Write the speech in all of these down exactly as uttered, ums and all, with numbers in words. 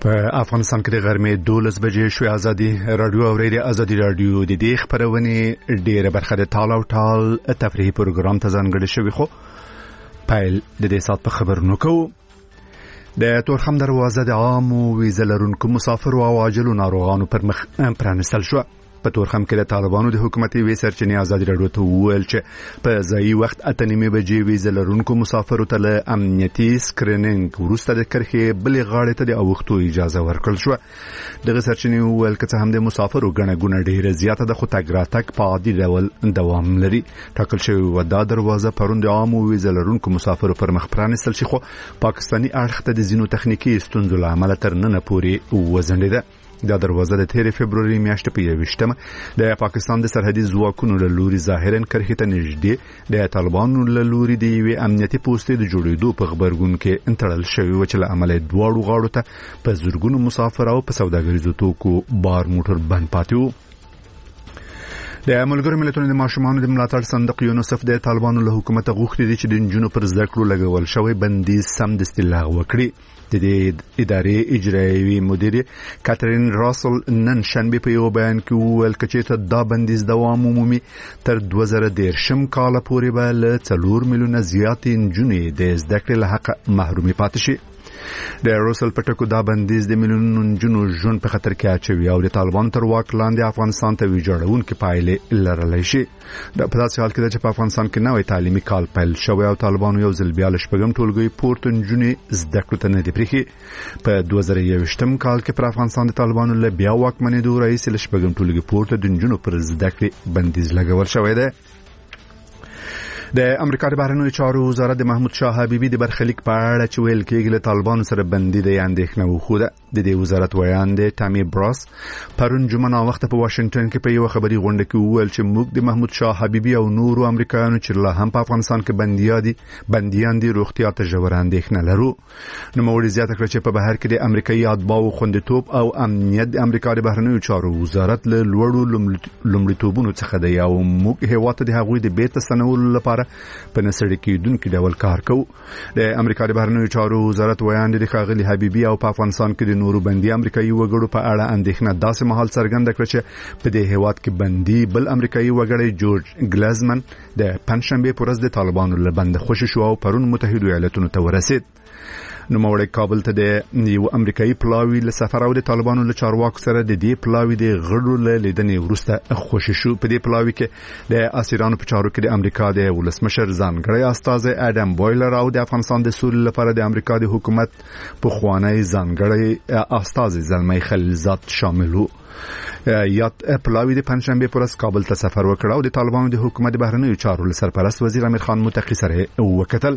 په افغانستان کې د غرمې دولس بجې شوې. ازادي رادیو او ریډیو ازادي رادیو د دې خبرونه ډیره برخه د ټال او ټال تفریحي پروګرام ته ځانګړې شوی. خو پایل د دې سات په خبرونو کوو. د تورخم دروازه د عامو ویزه لرونکو مسافرو او عاجلو ناروغانو پر مخ پرانستل شو. په تورخم کې د طالبانو د حکومتي وی سرچینې ازادي رادیو ته وویل چې په ځایي وخت اته نیمه بجې ویزه لرونکو مسافرو ته له امنیتي سکرینینګ وروسته د کرښې بلې غاړې ته د اوښتو اجازه ورکړل شوه. دغه سرچینې وویل که څه هم د مسافرو ګڼه ګوڼه ډېره زیاته ده، خو تګ راتګ په عادي ډول دوام لري. ټاکل شوې وه دا دروازه پرون د عامو ویزه لرونکو مسافرو پر مخ پرانستل شي، خو پاکستاني اړخ ته د ځینو تخنیکي ستونزو له امله تر ننه پورې وځنډېده. دا دروازه د تیرې فبروري میاشتې په یوویشتمه د پاکستان د سرحدي ځواکونو له لوري ظاهراً کرښې ته نږدې د طالبانو له لوري د یوې امنیتي پوستې د جوړېدو په غبرګون کې تړل شوې وه چې له امله دواړو غاړو ته په زرګونو مسافر او په سوداګریزو توکو بار موټر بند پاتې وو. د ملګرو ملتونو د ماشومانو د ملاتړ صندوق یونیسف د طالبانو له حکومت غوښتي دي چې د نجونو پر زده کړو لګول شوی بندیز سمدستي لغوه کړي. د دې ادارې اجرایوي مدیر کاترین راسل نن شنبه په یو بیان کې وویل چې دا بندیز دوام عمومي تر دوه زره دېرشم کال پورې به له څلور میلیونه زیاتې نجونې د زده کړې له حق محرومې پاتې شي. د روسل پټکو دا بندیز د میلیونونو نجونو ژوند په خطر کې اچوي او د طالبانو تر واک لاندې افغانستان ته ویجاړونکې پایلې لرلی شي. د په داسې حال کې ده چې په افغانستان کې نوی تعلیمي کال پیل شوی او طالبانو یو ځل بیا له شپږم ټولګي پورته نجونې زده کړو ته نه دي پرېښي. په دوه زره یوویشتم کال کې پر افغانستان د طالبانو له بیا واکمنېدو راهیسې له شپږم ټولګي پورته د نجونو پر زده کړې بندیز لګول شوی دی. د امریکا د بهرنیو چارو وزارت د محمود شاه حبیبي د برخلیک په اړه چې ویل کېږي له طالبانو سره بندي د اندېښنه وښوده. د دې وزارت ویاند ټامي براس پرون جمعه ناوخته په واشنگټن کې په یو خبري غونډه کې وویل چې موږ د محمود شاه حبیبي او نورو امریکایانو چې لا هم په افغانستان کې بنديان دي بنديان دي روغتیا ته ژوره اندېښنه لرو. نو موږ زیاته کړ چې په بهر کې د امریکایي اتباعو خوندیتوب او امنیت د امریکا د بهرنیو چارو وزارت له لوړو لومړیتوبونو څخه دی او موږ هیواد د هغوی د بیرته ستنولو لپاره په نسړي کېدونکو ډول کار کوو. د امریکا د بهرنیو چارو وزارت ویاند د ښاغلي حبیبي او په افغانستان کې د نورو بندي امریکایي وګړو په اړه اندېښنه داسې مهال څرګنده کړه چې په دې هیواد کې بندي بل امریکایي وګړی جورج ګلزمن د پنځشنبه پر ورځ د طالبانو له بند خوشی شو او پرون متحده ایالاتونو ته ورسید. نو موړی کابل ته د یو امریکایي پلاوی له سفر او د طالبانو له چارواکو سره د دې پلاوی د غړو له لیدنې وروسته خوشی شو. په دې پلاوی کې د اسیرانو په چارو کې د امریکا د ولسمشر ځانګړی استازی اډم بویلر او د افغانستان د سولې لپاره د امریکا د حکومت پخوانی ځانګړی استازی زلمی خلیلزاد شامل وو. یاد پلاوی د پنځشنبه پر ورځ کابل ته سفر وکړ او د طالبانو د حکومت بهرنیو چارو سرپرست وزیر امیر خان متقی سره وکتل.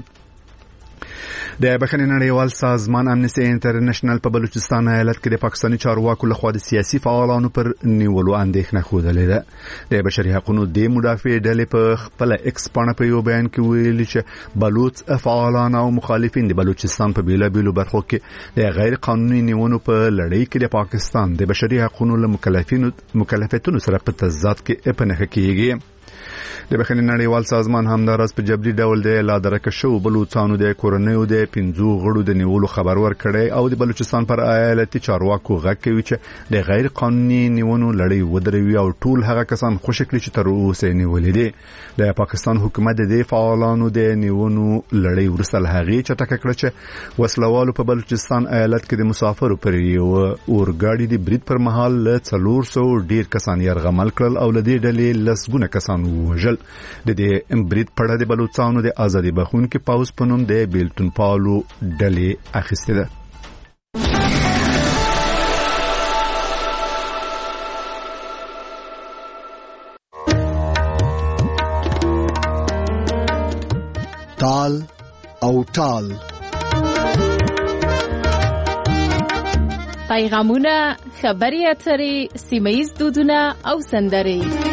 د بخښنې نړیوال سازمان امنیستي انټرنیشنل په بلوچستان ایالت کې د پاکستاني چارواکو لخوا د سیاسي فعالانو پر نیولو اندېښنه ښودلې ده. د بشري حقوقو د مدافع ډلې په خپل ایکس پاڼه په یو بیان کې ویلي چې بلوچ فعالان او مخالفین د بلوچستان په بیلابیلو برخو کې د غیر قانوني نیونو په لړۍ کې د پاکستان د بشري حقوقو له مکلفینو مکلفیتونو سره په تضاد کې په نښه کېږي. د بخښنې نړیوال سازمان همداراز په جبري ډول د لا درکه شو بلوچستانو د کورنیو د پنځو غړو د نیولو خبر ورکړی او د بلوچستان پر ایالتي چارواکو غږ کوي چې د غیر قانوني نیونو لړۍ ودروي او ټول هغه کسان خوشی کړي چې تر اوسه نیولې دي. د پاکستان حکومت د فعالانو د نیونو لړۍ ورسره هغې چټکه کړه چې وسلوالو په بلوچستان ایالت کې د مسافرو پر یو اورګاډي د برید پر مهال له څلور سوه ډیر کسان یرغمل کړل او له دې ډلې لسګونه کسان ووژل. د دې برید په اړه د بلوچستانو د ازادي بخښونکي پوځ په نوم د بیلتون پالو ډلې اخیستې ده. تال او ټال پیغامونه، خبري اترې، سیمه‌ییز دودونه او سندرې.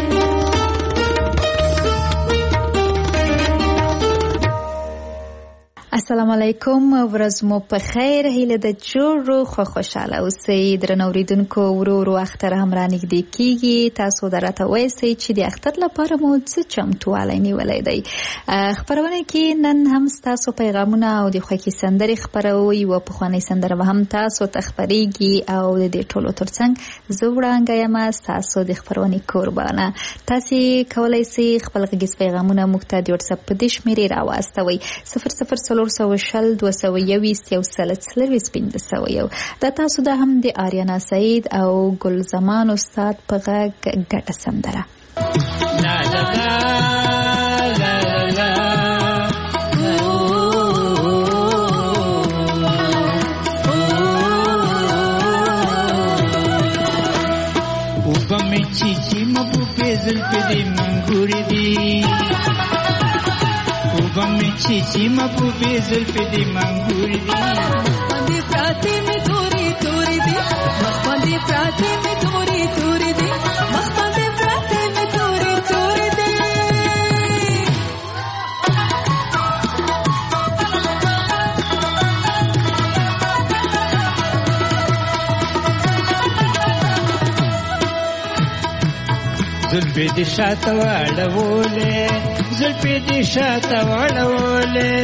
السلام علیکم، ورځ مو په خیر. هیله د جوړو خو خوشاله اوسئ. درنو اوریدونکو، ورو ورو اختر هم را نږدې کیږي. تاسو درته وایئ چې د اختر لپاره مو څه چمتووالی نیولی دی. خپرونه کې نن هم تاسو پیغامونه او د خوښۍ سندرې خپروي. یوه پخوانۍ سندره به هم تاسو ته خپریږي او د دې ټولو ترڅنګ زه وړانګه یم، ستاسو د خپرونې کوربانه. تاسې کولی سئ خپل غږیز پیغامونه موږ ته د وټساپ په دې شمېرې راواستوئ: صفر صفر څلور سوه شل دوه سوه یوویشت یو سل څلرویشت پنځه سوه یو. دا تاسو دا هم د آریانا سعید او ګل زمان استاد په غږ ګډه سندره. لا لا لا لا لا وبم چیچی مبوبې زلفې دې منګورې دي، وبم چیچی مبوبې زلفې دې منګورې دي. باندې پراتې مې تورې تورې دي، مخ باندې پراتې مې تورې تورې دي، مخ باندې پراتې مې تورې تورې دي. زلفې دې شاته واړولې، زلفې دې شاته واړولې،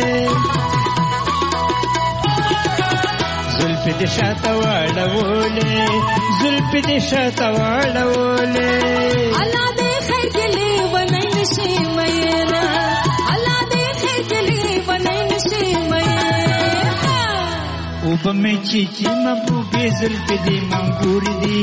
زلفې دې شاته واړولې، زلفې دې شاته واړولې. الله دې خیر کړي ونای نشي مېنا، الله دې خیر کړي ونای نشي مېنا. وبمې چیچی محبوبې زلفې دې منګورې دي،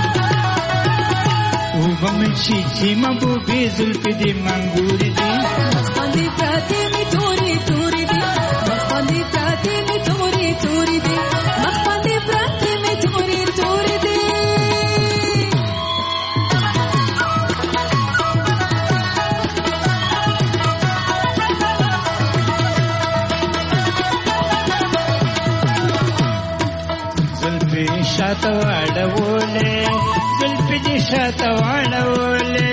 وبمې چیچی محبوبې زلفې دې منګورې دي. مخ باندې پراتې مې تورې تورې دي، مخ باندې پراتې مې تورې تورې دي، مخ باندې پراتې مې تورې تورې دي. زلفې شاته واړولې، زلفې دې شاته واړولې،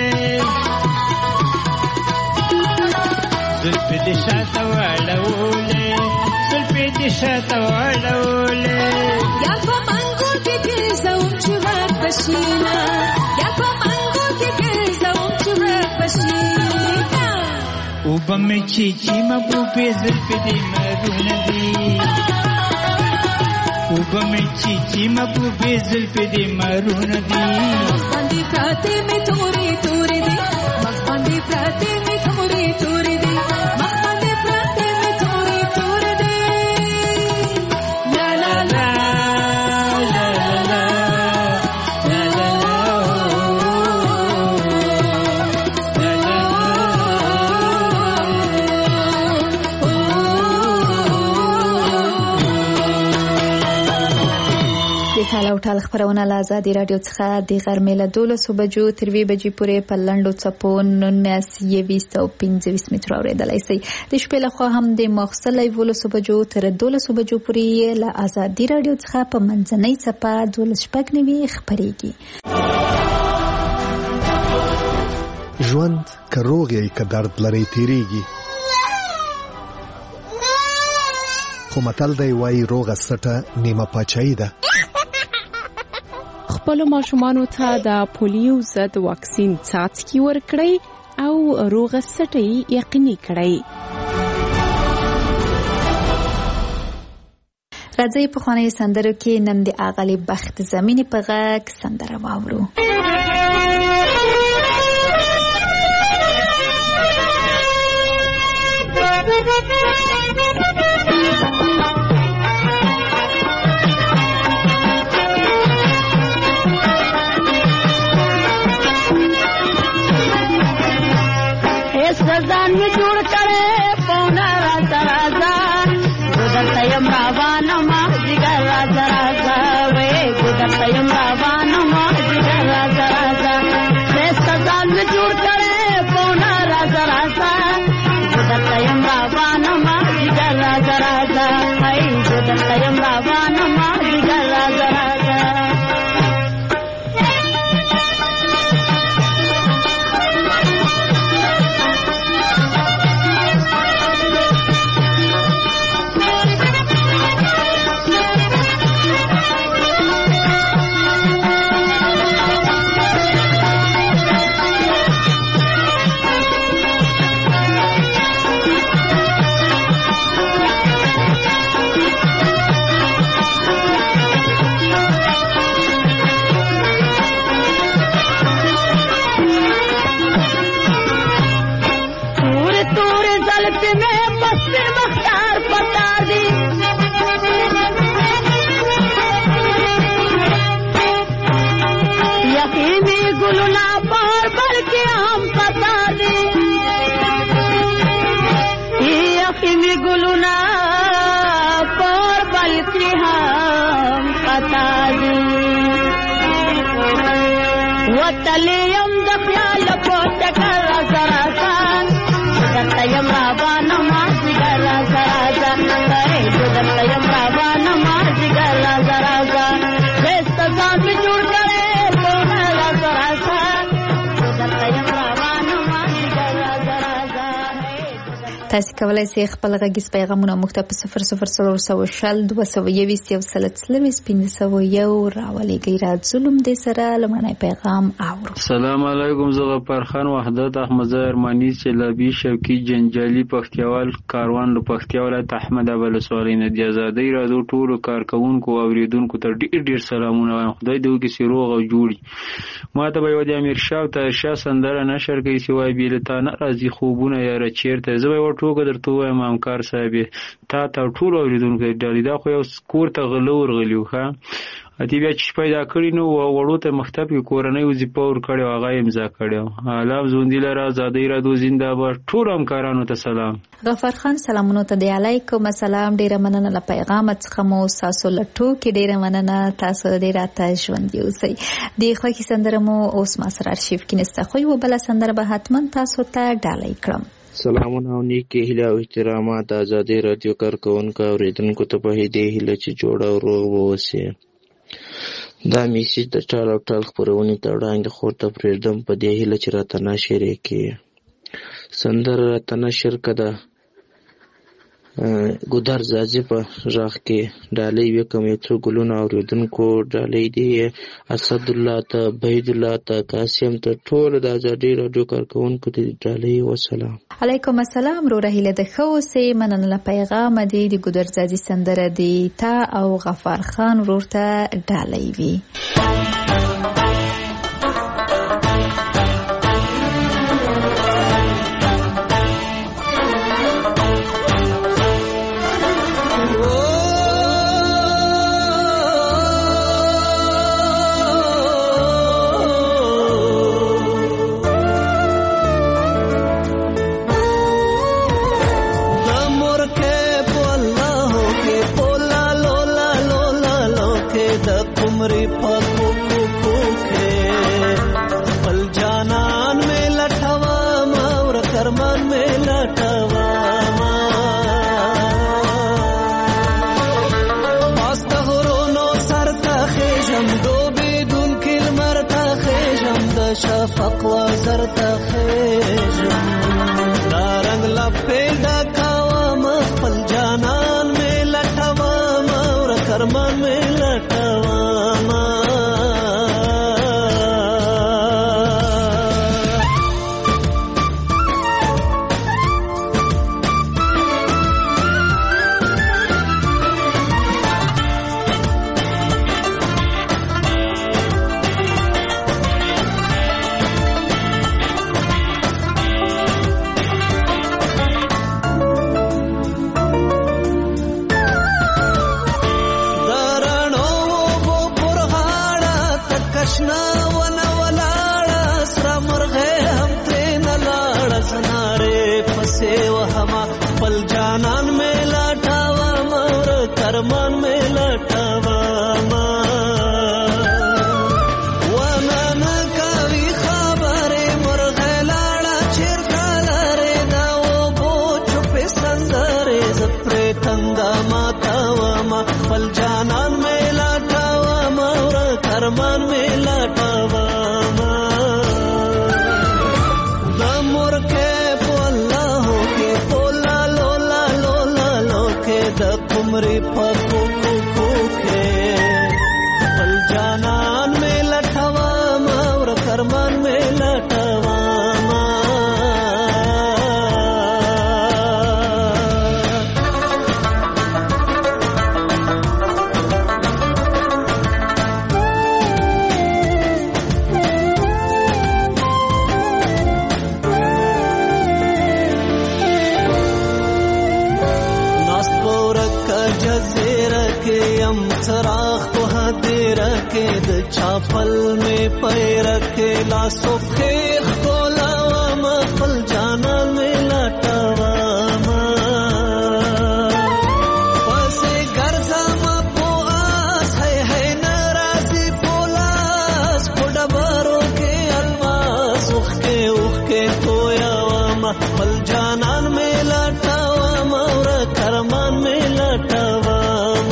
زلفې دې شاته واړولې، زلفې دې شاته واړولې. یا په منګو کې ګرځوم چې ور پشینا، یا په منګو کې ګرځوم چې ور پشینا. وبمې چیچی محبوبې زلفې دې مرونه دي، وبمې چیچی محبوبې زلفې دې مرونه دي. مخ باندې پراتې مې تورې تورې دي، مخ باندې پراتې مې تورې تورې دي، مخ باندې پراتې مې تورې تورې دي. لا لا لا لا لا لا لا ټال او ټال خبرونه له آزادي رادیو څخه د غرمې له دولسو بجو تر یوې بجې پورې په لنډو څپو نولس یویشت او پنځه ویشت مترو اورېدلی شئ. د شپې لخوا هم د ماخوستن له یولسو بجو تر دولسو بجو پورې له آزادي رادیو څخه په منځنۍ څپه دولس شپږ نوي خپرېږي. ژوند که روغ یې که درد لري تیریږي، خو متل دی وایي روغه سټه نیمه پاچاهي ده. خپل ماشومانو ته د پولیو ضد واکسین څاڅکي ورکړئ او روغه سټۍ یقیني کړئ. راځئ په خواني سندرو کې نن د اغلی بخت زمینی په غږ سندره واورو. ځان می جوړ کړې پونا راځه راځه ګدرته یم روانه ما جګر راځه راځه وې ګدرته یم روانه ما جګر راځه راځه ځان می جوړ کړې پونا راځه راځه ګدرته یم روانه ما تاسو کولای شئ خپل غږیز پیغامونه موږ ته په صفر صفر صفر صفر شل دوه سوه یویشت یو سل څلوېښت پنځه سوه یو راولېږئ. راځلم دې سره لومړنی پیغام اورو. السلام علیکم. زه غفار خان وحدت احمدزی ارمانی چلابی شوقي جنجالي پښتیوال کاروان له پښتیا ولایت احمد ابل سوالین د آزادۍ رادیو ټولو کارکونکو او اوریدونکو ته ډیر ډیر سلامونه وایم. خدای دې وکړي چې روغ او جوړي. ما ته به یو د امیر شاه او طاهرشاه سندره نشر کوي چې وایي بیلتانه راځي خوبونه یاره چیرته. زه به یو ټوکه درته ووایم همکار صاحب تا ته ټولو اوریدونکو ډالۍ دا خو یو کور ته غله ورغلي وو ښه اتی بیا چې پیدا کړي نو وړو ته مکتب کې کورنۍ وظیفه ورکړې او هغه امضا کړې. علام زوندي لره آزادۍ رادیو زنده‌باد. ټول همکارانو ته سلام. غفار خان سلامونو ته دی علیکم السلام. ډیره مننه له پیغام څخه مو تاسو له ټوکې ډیره مننه. تاسو ډیره ته ژوند یوسئ. د خوښي سندره مو اوس ما سره ارشیف کې نسته خو یو بل سندره به حتما تاسو ته ډالۍ کړم. سلامونه او نیکی هیله او احترامات آزادۍ رادیو کارکونکو او اوریدونکو ته په دې هیله چې جوړ او روغ اوسئ. دا میسیج د ټال او ټال خپرونې ته وړاندې خور ته پرېږدم په دې هیله چې راته نشر یې کړي. سندره راته نشر کړه ګودر زازي په غږ کې ډالۍ وکړم یو څو ګلونه اورېدونکو ډالۍ دي اسدالله ته بهیدالله ته قاسم ته ټولو د آزادۍ راډیو کارکوونکو ته ډالۍ وسلام. علیکم السلام. رو رهیله د ښه اوسئ. مننه له پیغامه دی د ګودر زازي سندره دی تا او غفار خان ورور ته ډالۍ وي. شفق وزر تخیجم دا رنگ لپیدا کوام خپل جانان می لټوام اور کرمان می لټوام. چاپل میں پیر کے لاسو خیخ کولاوام خپل جانان میں لټوام پسې ګرځم په آس هی هی ناراضي پولاس په ډبرو کې الماس اوخ کې اوخ کې تویاوام خپل جانان میں لټوام اور کرمان میں لټوام.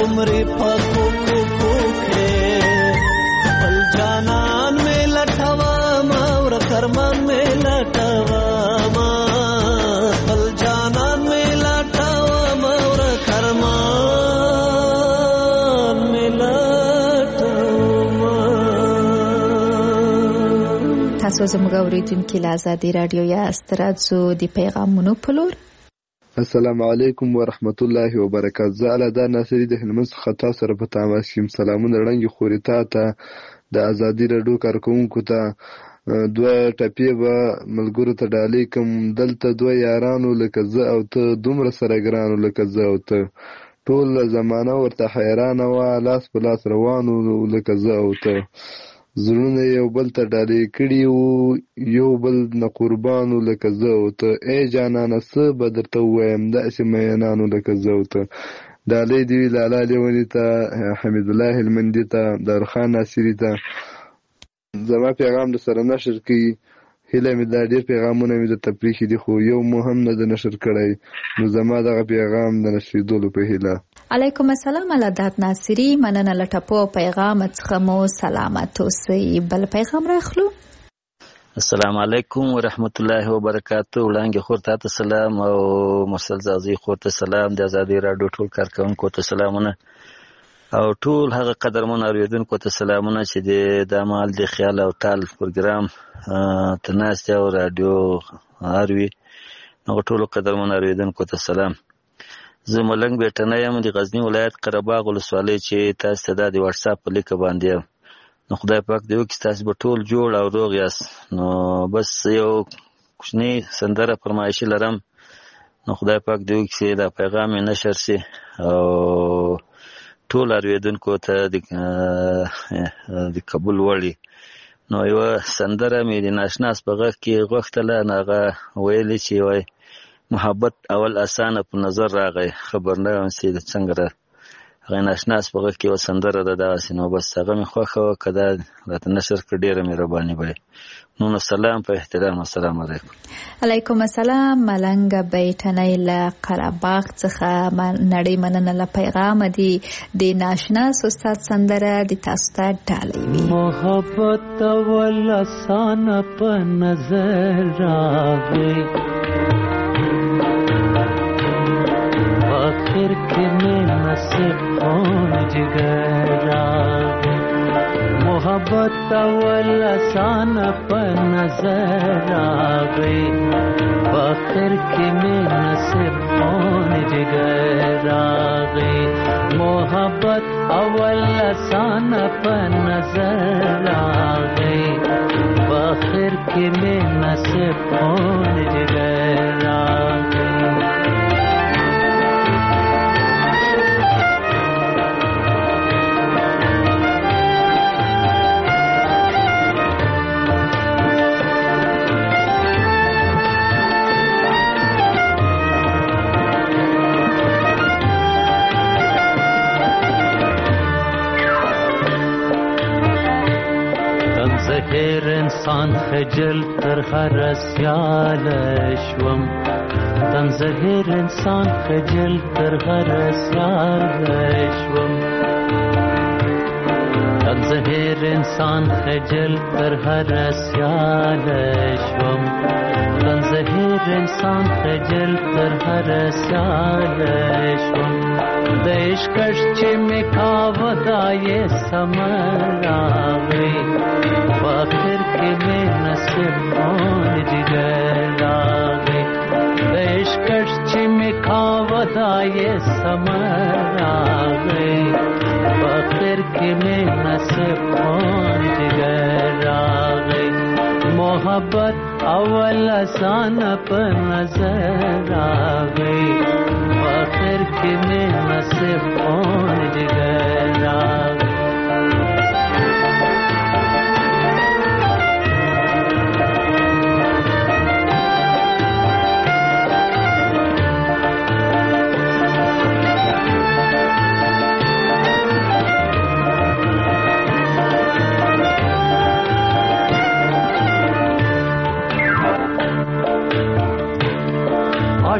عمرې په کوکو کوکې بل جانان مې لټوما ورک ارمان مې لټوما بل جانان مې لټوما ورک ارمان مې لټوما. تاسو زموږ اوریدونکي له آزادي رادیو یاست. راځو د پیغامونو په لور. السلام علیکم ورحمت الله وبرکاته. زه الادا ناصری د هلمند څخه تاسو سره په تماس یم. سلامونه وړاندې خوري تا ته د آزادي رادیو کارکونکو ته. دوه ټپې به ملګرو ته ډالۍ کوم. دلته دوه یارانو لکه زه او ته دومره سره ګرانو لکه زه او ته ټول زمانه ورته حیرانه وه لاس په لاس روانو لکه زه او ته زړونه یو بل ته ډالۍ کړي وو یو بل نه قربانو لکه زه او ته ای جانانه څه به درته ووایم داسې مینانو لکه زه او ته. ډالۍ دې وي لالا لیوني ته حمید الله هلمندي ته دارخان ناصري ته. زما پیغام در سره نشر کړي هیله مې دا ډېر پیغامونه مې درته پرېښي دي خو یو مو هم نه ده نشر کړی نو زما دغه پیغام د نشریدلو په هیله. علیکم السلام الادات ناصری. مننه له ټپو پیغام څخه مو سلامت اوسئ. بل پیغام راخلو. السلام علیکم ورحمت الله وبرکاته. وړاندې خور ته سلام او مرسل زازي خور ته سلام. د آزادي رادیو ټول کارکونکو ته سلامونه او ټول هغه قدرمن اوریدونکو ته سلامونه چې د مال د خیال او تال پروګرام تناسته او رادیو اروي نو ټول قدرمن اوریدونکو ته سلام. زه ملنګ بیٹنه یم د غزنی ولایت قرهباغ ولسوالۍ چې تاسو ته د واتس اپ په لیک باندې نو خدای پاک دې وکړي تاسو به ټول جوړ او روغ یاست. نو بس یو کوچنی سندره فرمایشي لرم نو خدای پاک دې وکړي دا پیغام نشر شي او ټول اوریدونکو ته د قبول وړي. نو یو سندره مې د ناشناس په غږ کې غوښتله هغه ویلې چې وای محبت اول اسانه په نظر راغی خبر نه یم چې څنګه را هغه ناشناس په غږ کې یو سندره ده داسې نو بس هغه مې خوښه وه که دا راته نشر کړه ډېره مهرباني به نو نو سلام په احترام. السلام علیکم. علیکم السلام. ملنګ بیٹنۍ له قرهباغ څخه نړۍ مننه له پیغام دی د ناشناس استاد سندره د تاسو ته ډالۍ وي. محبت اول اسانه په نظر راغی آخر के में नसीब कौन जिगर रागे मोहब्बत अवल आसान पर नजर आ गई आखिर के में नसीब कौन जिगर आ गई मोहब्बत अवल आसान पर नजर आ गई आखिर के में नसीब कौन जिगर आ गई. هر انسان خجل تر هر سیال شوم تن زهر انسان خجل تر هر سیال شوم تن زهر انسان خجل تر هر سیال شوم تن زهر انسان خجل تر هر سیال شوم د عشقش چې می کاوه دا یې سمر راغی आखिर के में नसीब कौन जिगर आ गई इश्कश में खावदा ये समर आ गई आखिर के में नसीब कौन जिगर आ गई मोहब्बत अवल आसान पर नजर आ गई आखिर के में नसीब कौन जिगर आ गई.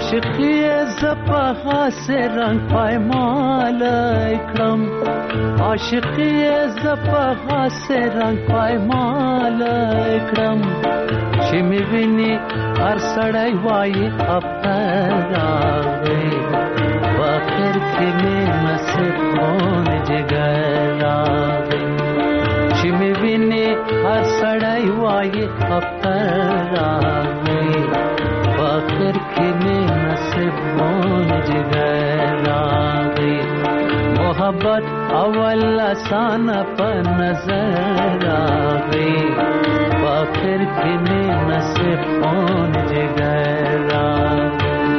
عاشقی زپا حاس رنگ پایمال اکرم عاشقی زپا حاس رنگ پایمال اکرم چی میبینی هر سڑای وای افتر آگئی باخر کی میں نصیب کون جگر آگئی چی میبینی هر سڑای وای افتر آگئی باخر کی میں نصیب کون جگر آگئی محبت اول آسان پر نظر آگئی باخر کی میں نصیب کون جگر آگئی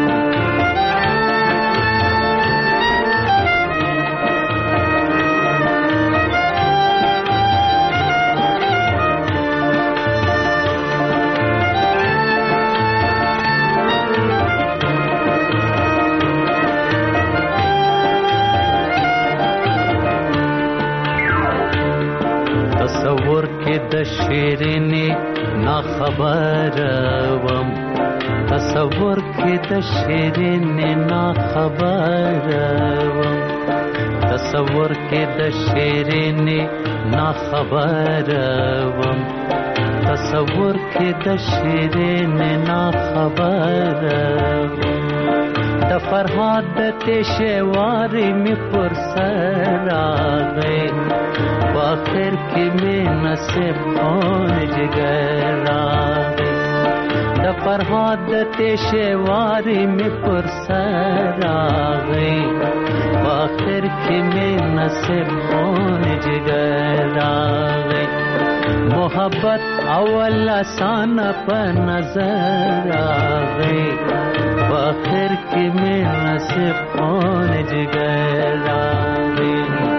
تصور کې د شیرینی نا خبر وم تصور کې د شیرینی نا خبر وم تصور کې د شیرینی نا خبر وم تصور کې د شیرینی نا خبر وم د فرهاد د تشواری می پر سر راغی باخر کی میں نصیب کون جگر آگئی د فرهاد د تشواری می پر سر آگئی باخر کی میں نصیب کون جگر آگئی محبت اول آسان پر نظر آگئی باخر کی میں نصیب کون جگر آگئی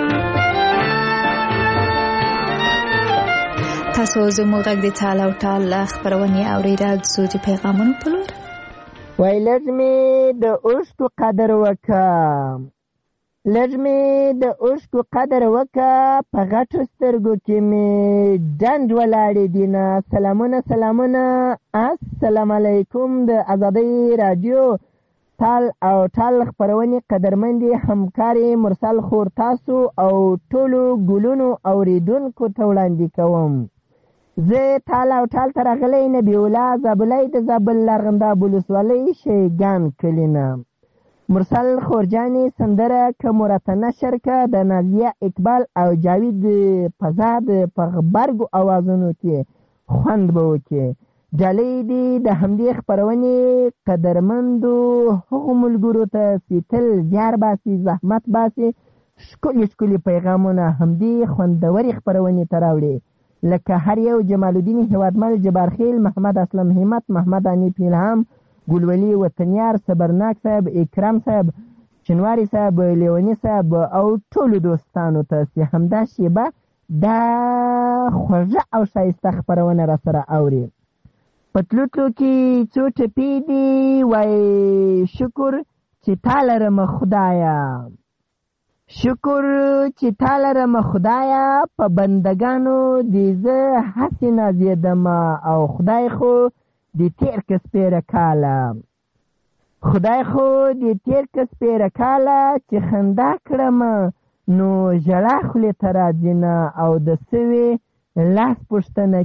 تاسو زموږ غږ د ټال او ټال خبرونه اورئ راځو د پیغامونو په لور وای لږ مې د اوښکو قدر وکړه لږ مې د اوښکو قدر وکړه په غټو سترګو کې مې ډنډ ولاړې دینه سلامونه سلامونه السلام علیکم د ازادۍ رادیو ټال او ټال خبرونې قدرمندې همکارې مرسل خور تاسو او ټولو ګلونو اوریدونکو ته وړاندې کوم زه ټال او ټال ته راغلی نبی الله زابلی د زابل لرغنداب ولسوالۍ شیګان کلي نه مرسل خورجانې سندره که مو راته نشر که د نازیه اقبال او جاوید فضا د په غبرګو اوازونو کې خوند به وکړي ډالۍ دې د همدې خپرونې قدرمندو هغو ملګرو ته چې تل زیار باسي زحمت باسي ښکلي ښکلي پیغامونه همدې خوندورې خپرونې ته راوړي لکه هر یو جمال الدین هیوادمل جبارخیل محمد اسلم همت محمد انیف الهام ګلولي وطنیار صبرناک صاحب اکرام صاحب چنواری صاحب لیونی صاحب او ټولو دوستانو ته چې همدا شیبه دا خوږه او ښایسته خپرونه را سره اوري په تلو تلو کې څو ټپې دي وای شکر چې تا لرم خدایه شکر چې تا لرم خدایه په بندګانو دې زه هسې نازېدم او خدای خو دې تېر که سپېره کاله خدای خو دې تېر که سپېره کاله چې خندا کړم نو ژړا خولې ته راځي نه او د سوي لاس پوښتنه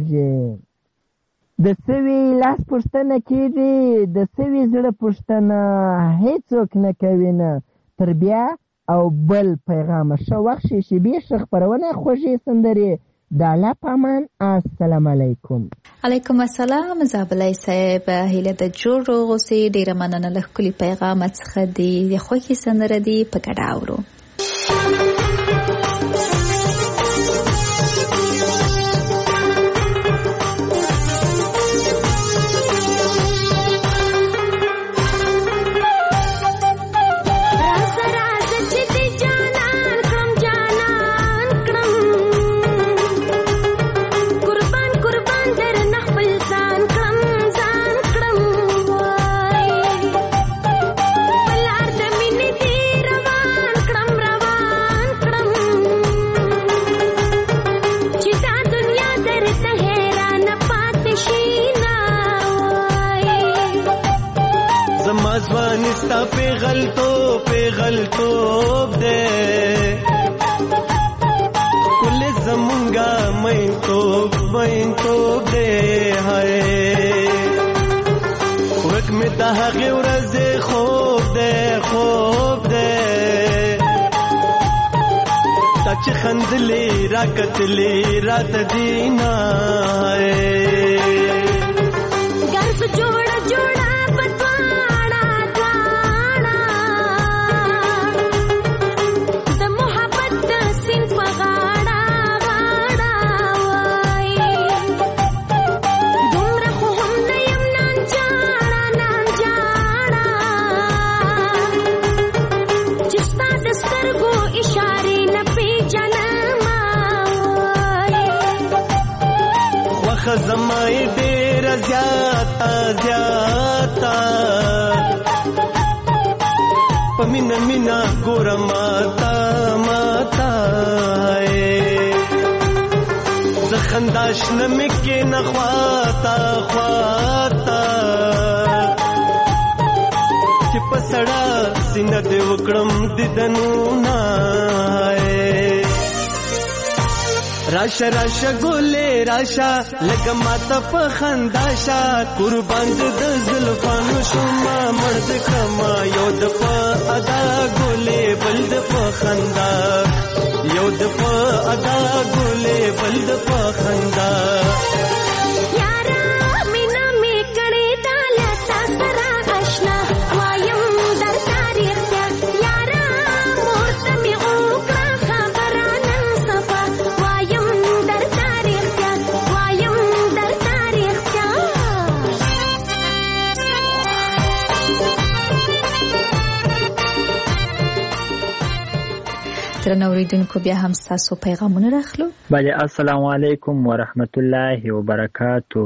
کېږي د سوي لاس پوښتنه کېږي د سوي زړه پوښتنه هېڅوک نه کوي نه تر بیا او بل پیغام ښه وخت شي شیبې ښه خپرونه خوږې سندرې د الله په امان السلام علیکم علیکم السلام زابلی صاحب هیله د جوړ روغ اوسئ ډېره مننه له ښکلي پیغامه څخه دي د خوښې سندره دي په ګډه اورو کړم ځواني ستا پیغلتوب پیغلتوب دی کله زمونږه مینتوب مینتوب دی هاي وک می د هغې ورځې خوب دی خوب دی تا چې خندلې راکتلې راته دینا ګرځ جوړه جوړه پتواړه دواړه د محبت د سیند په غاړه غاړه وایي دومره خو هم نه یم نانجاړه نانجاړه چې ستا د سترګو اشارې نه پیژنمه وایي خوښه زما یې ډېره زیاته زیاته په مینه مینه ګوره ماته ماته زه خندا شنه مې کښېنه خواته خواته چې په سړه سینه دې وکړم دیدنونه راشه راشه ګلې راشه لکه ماته په خندا شه قربان د زلفانو شومه مړ د کړمه یو د په ادا ګلې بل د په خندا یو د په ادا ګلې بل د په خندا یاره مینه مې کړې ده له تا سره اشنا وایم درته رښتیا یاره مور ته مې وکړه خبره نن سبا وایم درته رښتیا وایم درته رښتیا درنو اوریدونکو بیا هم ستاسو پیغامونه راخلو. بله السلام علیکم ورحمت الله وبرکاتو.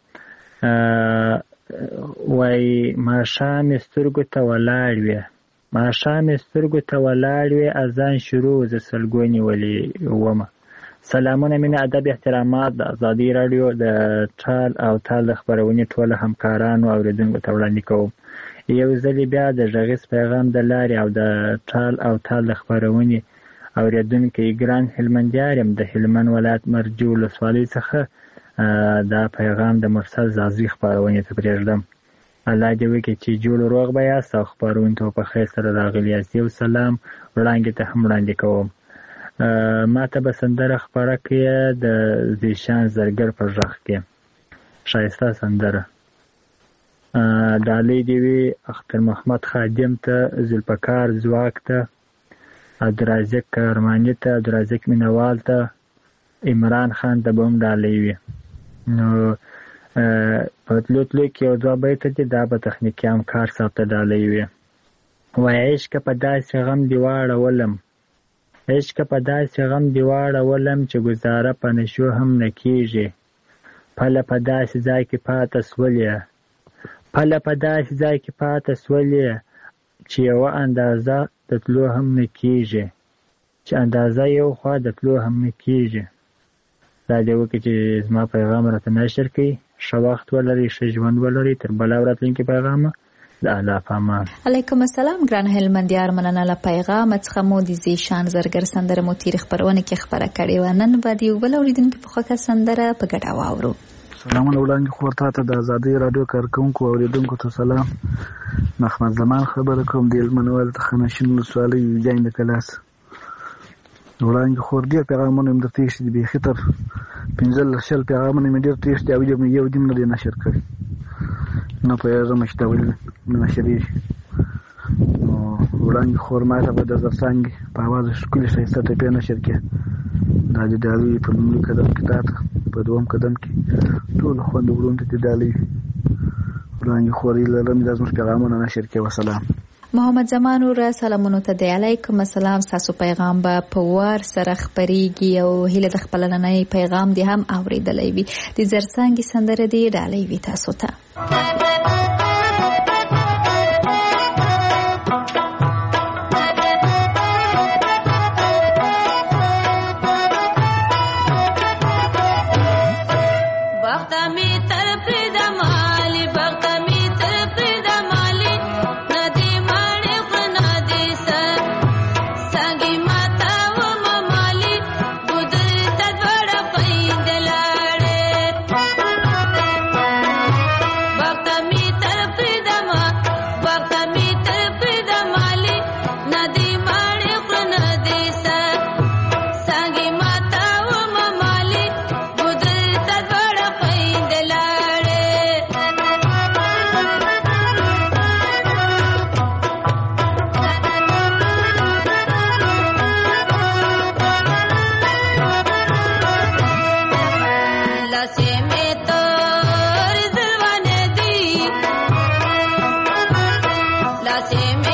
وای ماښام سترګو ته ولاړ وې ماښام سترګو ته ولاړ وې اذان شروع ز سلګو نیولې ومه. سلامونه مینه ادب احترامات د ازادي رادیو د ټال او تال خبرونې ټول همکارانو او اوریدونکو ته وړاندې کوم. یو ځل بیا د غږیز پیغام د لارې او د ټال او تال خبرونې اوریدونکو ګران هلمندیار يم د هلمند ولایت مرجو ولسوالۍ څخه دا پیغام د مرسل زازي خبرونه ته پرېږدم. الله دې وکړي چې جوړ روغ به یاست او خبرونه ته په خیر سره راغلي یاست. یو سلام وړاندې ته هم وړاندې کوم. ما ته به سندره خبره کړې د زیشان زرګر په غږ کې ښایسته سندره. ډالۍ دې وي اختر محمد خادم ته ذوالفقار ځواک ته عبدالرازق کرماني ته عبدالرازق مینوال ته عمران خان ته به هم ډالۍ وي. نو په تلو تلو کې یو دوه بیته دي دا به تخنیکي همکار صاحب ته ډالۍ وي. وایي عشقه په داسې غم دې واړولم عشقه په داسې غم دې واړولم چې ګزاره په نشو هم نه کېږي پله په داسې ځای کې پاته سولې پله په داسې ځای کې پاته سولې چې یوه اندازه د تلو هم نه کېږي چې اندازه یو خوا د تلو هم نه کېږي. دا دې وکړي چې زما پیغام راته نشر کړي. ښه وخت ولرئ ښه ژوند ولرئ. تر بله راتلونکي پیغامه د الله په امان. علیکم السلام ګران هلمندیار مننه له پیغام څخه مو د زیشان زرګر سندره مو تیر خبرونه کې خبره کړې و. نن به د یو بل اوریدونکي په خوښه سندره په ګډه واورو. سلامونه وړاندې خور ته د ازادي رادیو کارکونکو او اوریدونکو ته سلام. محمد زمان خبره کوم د هلمند ولایت خنشین ولسوالۍ جین د کلاس. وړاندې خور ډېر پیغامونه مې درته ایښي دي بیخي تر پنځلس شل پیغامونه مې ډېر تېر دي او یو دې نه دی نشر کړی نه پوهېږم چې دا ولې نه نشرېږي. نو وړاندې خور ما ته به د زرڅانګې په اواز ښکلې ښایسته ټپې نشر کړې. دا د ډالۍ په لومړي قدم کې تا ته په دوم قدم کې ټولو خویندو وروڼو ته دې ډالۍ وي. وړاندې خور هیله لرم دا زموږ پیغامونه نشر کړي. وسلام. محمد زمان ور سلامونو ته دی. علیکم السلام. تاسو پیغام به په وار سره خبريږي او هیله د خپل نننۍ پیغام دی هم اوریدلای وي. د زرڅانګې سندره دی ډالۍ وي تاسو ته. وخت می تر پرې د مالی وخت می تر پرې د مالی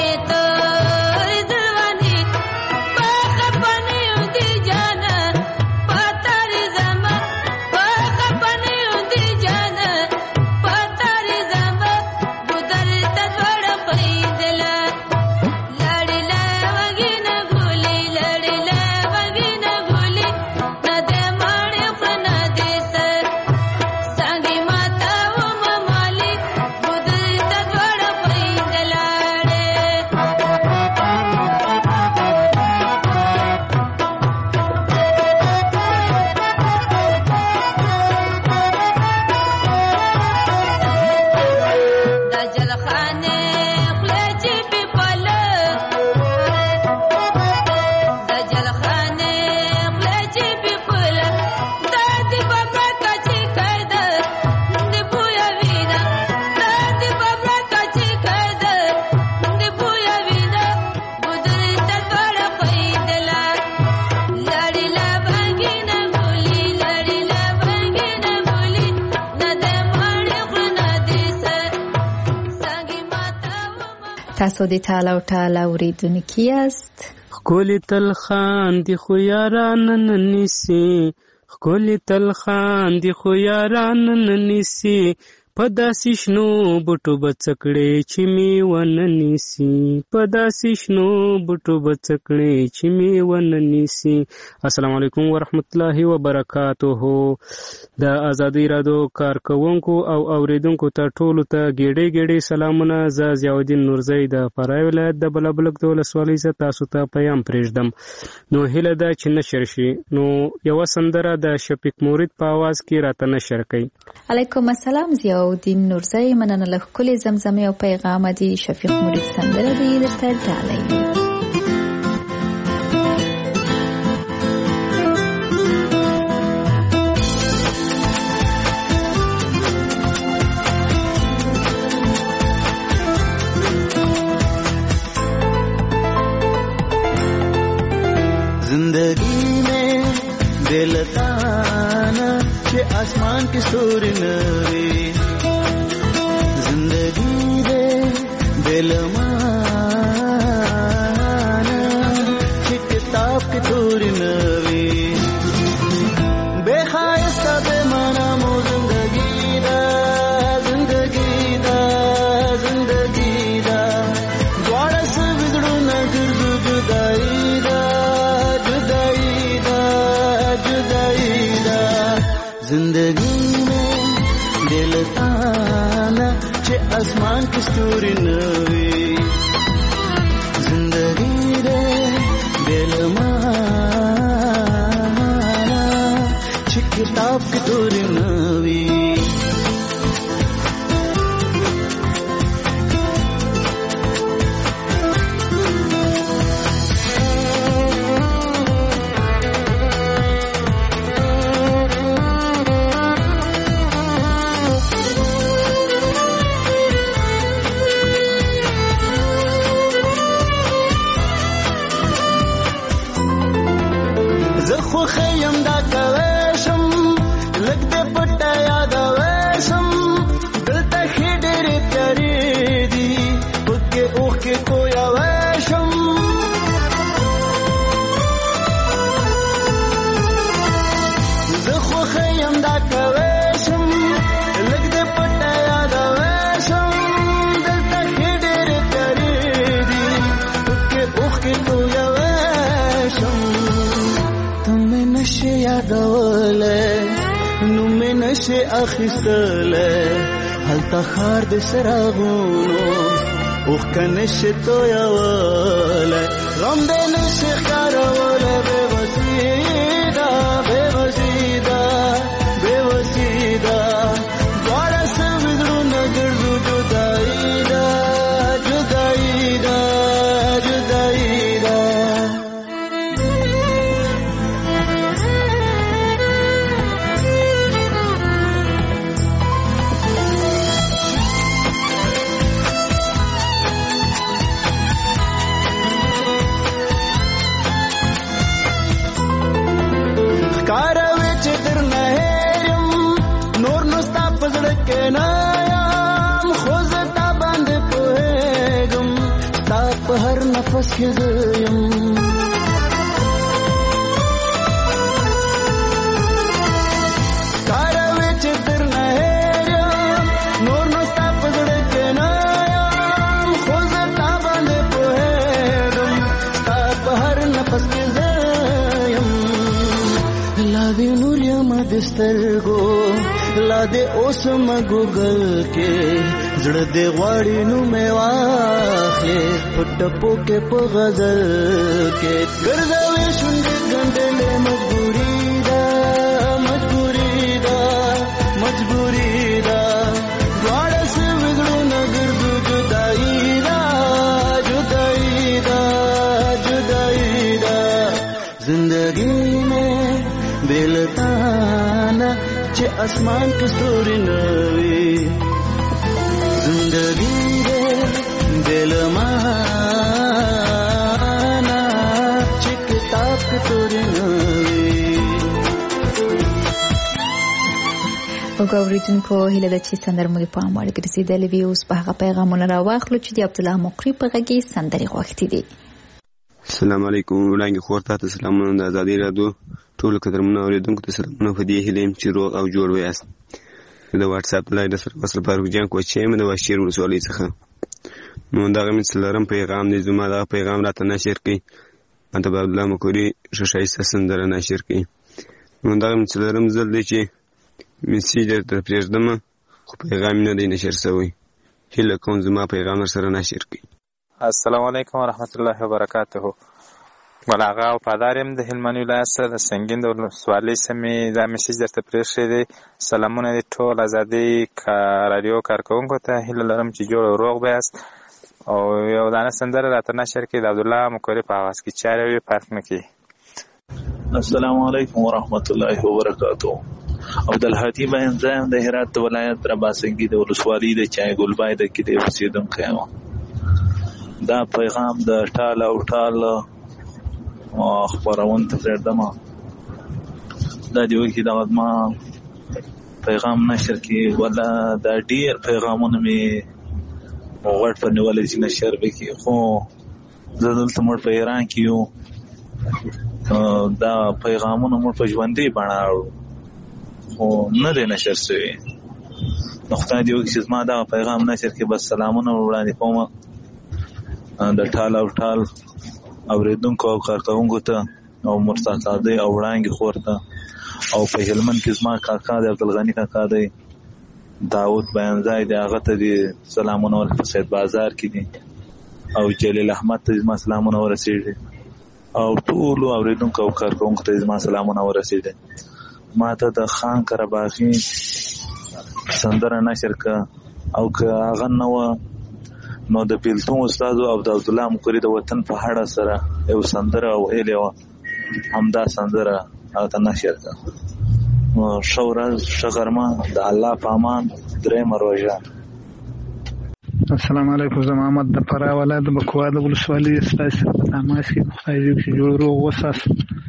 تاسو د ټال او ټال اوریدونکي یاست. ښکلي تل خاندي خو یاران نه نیسي، ښکلي تل خاندي خو یاران نه نیسي، په داسې شنو بوټو به څه کړې چې مې ونه نیسي، په داسې شنو بوټو به څه کړې چې مې ونه نیسي. السلام علیکم ورحمت الله وبرکاته. د ازادۍ رادیو کارکوونکو او اوریدونکو ته ټولو ته ګېډې ګېډې سلامونه. زه ضیاءالدین نورزی د فراه ولایت د بلابلک د ولسوالۍ څخه تاسو ته پیام پرېږدم. نو هیله ده چې نشر شي. نو یوه سندره د شفیق مورید په آواز کې راته نشر کړئ. علیکم السلام ضیاءالدین نورزی، مننه له ښکلې زمزمې او پیغامه دي. شفیق مورید سندره دې درته ډالۍ. जिंदगी में दिलताना के आसमान की सूरी नवी, जिंदगी दे दिलमाना के किताब की सूरी नवी, बेखायस्ता बेमाना मो जिंदगी दा, जिंदगी दा, जिंदगी दा, द्वारा से बिगड़ू न गिरजू जुदाई दा, जिंदगी में दिल ताना चे आसमान की सूरी नवी, जिंदगी रे दिल माना चे किताब की सूरी नवी. خیم دا کوشم لګ دې پټه یاد وشم دلته خې ډېرې تیارې دي پکې اوښکې تویوشم زه خو خیم دا کوشم لګ دې پټه یاد وشم دلته خې ډېرې تیارې دي پکې اوښکې تویوشم. تمه نشه یادوله نو مې نشه اخیستله هلته ښار د څراغونو اوښکه نشه تویوله غم دې نشه ښکاروله بېوسي ده بېوسي ده بېوسي ده دواړه سوي زړونه ګرځو جدایي ده جدایي ده جدایي ده. په هر نفس کې زه یم کاروي چې درنه هېر یم نور نو ستا په زړه کې نه یم خو زه تا باندې پوهېږم ستا په هر نفس کې زه یم لا دې نور یم د سترګو لا دې اوس مګوګل کې زړه دې غواړي نو مې واخلې په ټپو کې په غزل کې ګرځوي شونډې ګنډلې مجبوري ده مجبوري ده مجبوري ده دواړه سوي زړونه ګرځو جدایي ده جدایي ده جدایي ده زندګي مې بې له تا نه چې اسمان کې ستوري نه وي زندگی دے دل مانا چې کتاب کې توري نه وي وګورئ په هیله ده چې سندره مو د پام وړ ګرځېدلې وي اوس په هغه پیغامونه راواخلو چې د عبدالله مقری په غږ کې سندرې غوښتې دي السلام علیکم وړاندې خور ته سلامونه د ازادي رادیو ټولو قدرمنو اوریدونکو ته سلامونه په دې هیله یم چې روغ او جوړ ویاست د واتس اپ لایډ سره وصل فاروق جان کوچې مې د واشیر ولسوالۍ څخه نو دغه مې څلورم پیغام دی زما دغه پیغام راته نشر کړي ماته به عبدالله مقری ښایسته سندره نشر کړي نو دغه مې څلورم ځل دی چې میسیج درته پرېږدمه خو پیغام نه دی نشر شوی هیله کوم زما پیغام سره نشر کړي السلام علیکم ورحمت الله وبرکاته بلاغه او پادارم د هلمند ولایت څخه د سنگین د ولسوالۍ سیمې دا میسیج درته پرېښی دی سلامونه دي ټول ازادي رادیو کارکوونکو ته هیله لرم چې جوړ او روغ به یاست او یو دانه سندره راته نشر کړي د عبدالله مقری په اواز کې چارې وي فرق نه کړي السلام علیکم ورحمت الله وبرکاته عبدالهادي باینځایم د هرات ولایت رباسنګي د ولسوالۍ د چای ګلبای د کې د اوسېدونکی یم دا پیغام د ټال او ټال خبرون ته پرېږدم دا دی وکي دا ما پیغام نشر کې ولا دا ډیر پیغامونه مې غوړ په نیولې چې نشر وکي خو زه دلته مړ په ایران کې یو دا پیغامونه مړ په ژوندۍ بڼه خو نه دی نشر شوی نو خدای دې وکړي چې زما دا پیغام نشر کې بس سلامونه وړاندې کوم د ټال او ټال اوریدونکو او کارکوونکو ته او مرتضی دی او وړانګې خور ته او په هلمند کې زما کاکا دی عبدالغني کاکا دی داود بیانځای دی هغه ته دي سلامونه ورکړه په سید بازار کې دي او جلیل احمد ته زما سلامونه ورسېږي او ټولو اوریدونکو او کارکوونکو ته زما سلامونه ورسېږي ما ته د خان قرباغي سندره نشر کړه او که هغه نه وه نو د بیلتون استاد او د عبدالله مقری د وطن په هړه سره یو سندره ویلې وه همدا سندره هغه ته نشر کړه ښه ورځ ښه غرمه د الله په امان درېیمه روژه السلام علیکم زه محمد د فراه ولایت د بکوا د ولسوالۍ ستاسو سره په تماس کې خدای دې چې جوړ روغ وساس